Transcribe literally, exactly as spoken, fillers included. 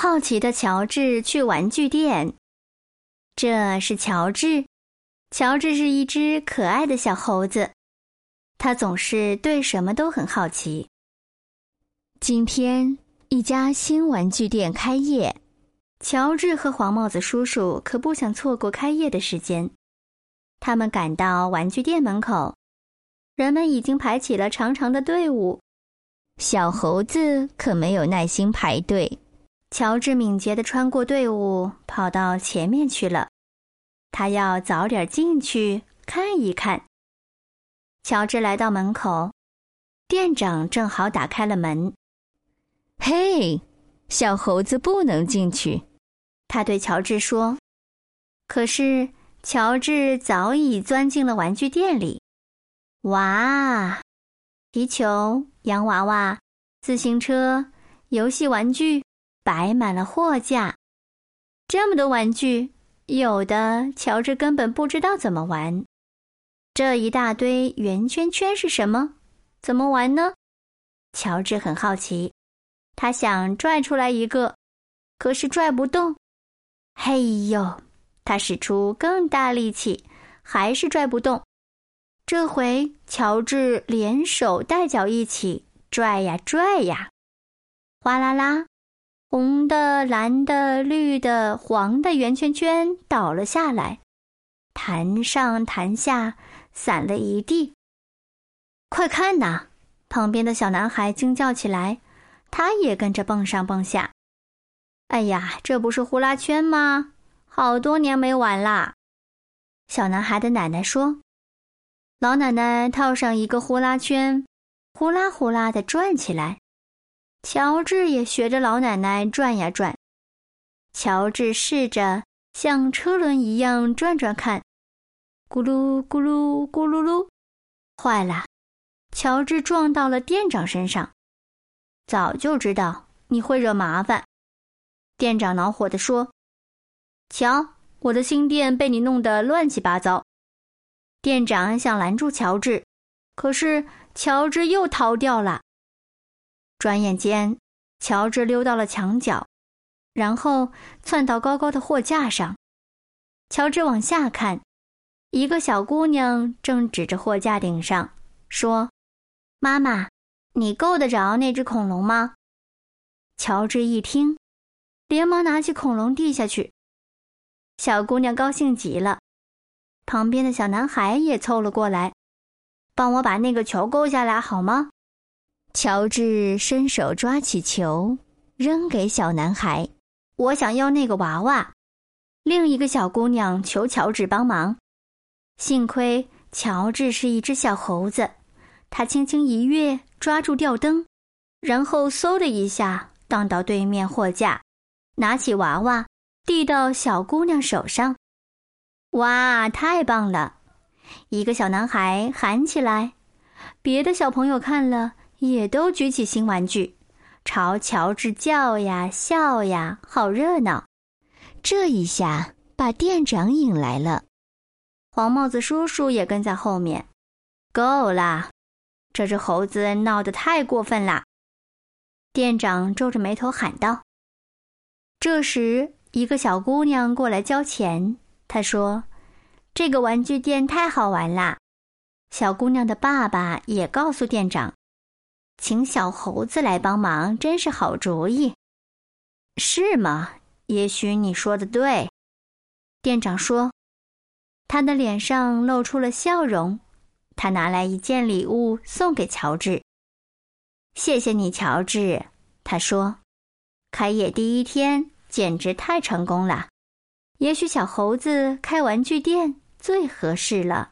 好奇的乔治去玩具店。这是乔治。乔治是一只可爱的小猴子，他总是对什么都很好奇。今天，一家新玩具店开业，乔治和黄帽子叔叔可不想错过开业的时间。他们赶到玩具店门口，人们已经排起了长长的队伍。小猴子可没有耐心排队。乔治敏捷地穿过队伍，跑到前面去了。他要早点进去看一看。乔治来到门口，店长正好打开了门。嘿，小猴子不能进去，他对乔治说。可是乔治早已钻进了玩具店里。哇，皮球、洋娃娃、自行车、游戏玩具摆满了货架。这么多玩具，有的乔治根本不知道怎么玩。这一大堆圆圈圈是什么？怎么玩呢？乔治很好奇，他想拽出来一个，可是拽不动。嘿呦，他使出更大力气，还是拽不动。这回乔治连手带脚一起拽呀拽呀，哗啦啦，红的、蓝的、绿的、黄的圆圈圈倒了下来，弹上弹下，散了一地。快看呐！旁边的小男孩惊叫起来，他也跟着蹦上蹦下。哎呀，这不是呼啦圈吗？好多年没玩啦。小男孩的奶奶说。老奶奶套上一个呼啦圈，呼啦呼啦地转起来。乔治也学着老奶奶转呀转。乔治试着像车轮一样转转看，咕噜咕噜咕噜噜，坏了！乔治撞到了店长身上。早就知道你会惹麻烦，店长恼火地说。瞧，我的新店被你弄得乱七八糟。店长想拦住乔治，可是乔治又逃掉了。转眼间，乔治溜到了墙角，然后窜到高高的货架上。乔治往下看，一个小姑娘正指着货架顶上，说：妈妈，你够得着那只恐龙吗？乔治一听，连忙拿起恐龙递下去。小姑娘高兴极了，旁边的小男孩也凑了过来，帮我把那个球勾下来好吗？乔治伸手抓起球，扔给小男孩。我想要那个娃娃。另一个小姑娘求乔治帮忙。幸亏乔治是一只小猴子，他轻轻一跃，抓住吊灯，然后嗖的一下荡到对面货架，拿起娃娃递到小姑娘手上。哇，太棒了！一个小男孩喊起来，别的小朋友看了也都举起新玩具，朝乔治叫呀笑呀，好热闹。这一下把店长引来了，黄帽子叔叔也跟在后面。够啦，这只猴子闹得太过分啦！店长皱着眉头喊道。这时一个小姑娘过来交钱，她说：这个玩具店太好玩啦。小姑娘的爸爸也告诉店长，请小猴子来帮忙真是好主意。是吗？也许你说的对，店长说。他的脸上露出了笑容，他拿来一件礼物送给乔治。谢谢你，乔治，他说。开业第一天简直太成功了，也许小猴子开玩具店最合适了。